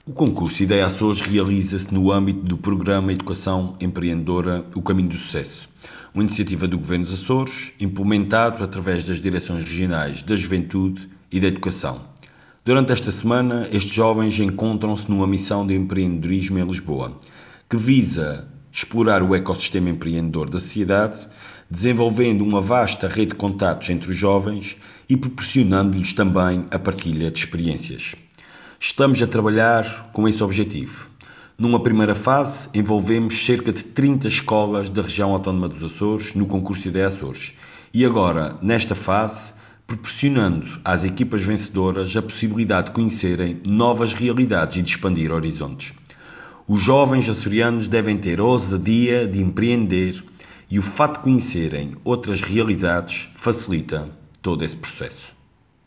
O concurso Ideia Açores realiza-se no âmbito do Programa Educação Empreendedora O Caminho do Sucesso, uma iniciativa do Governo dos Açores, implementado através das Direções Regionais da Juventude e da Educação. Durante esta semana, estes jovens encontram-se numa missão de empreendedorismo em Lisboa, que visa explorar o ecossistema empreendedor da sociedade, desenvolvendo uma vasta rede de contactos entre os jovens e proporcionando-lhes também a partilha de experiências. Estamos a trabalhar com esse objetivo. Numa primeira fase, envolvemos cerca de 30 escolas da região autónoma dos Açores no concurso Ideia Açores. E agora, nesta fase, proporcionando às equipas vencedoras a possibilidade de conhecerem novas realidades e de expandir horizontes. Os jovens açorianos devem ter a ousadia de empreender e o fato de conhecerem outras realidades facilita todo esse processo.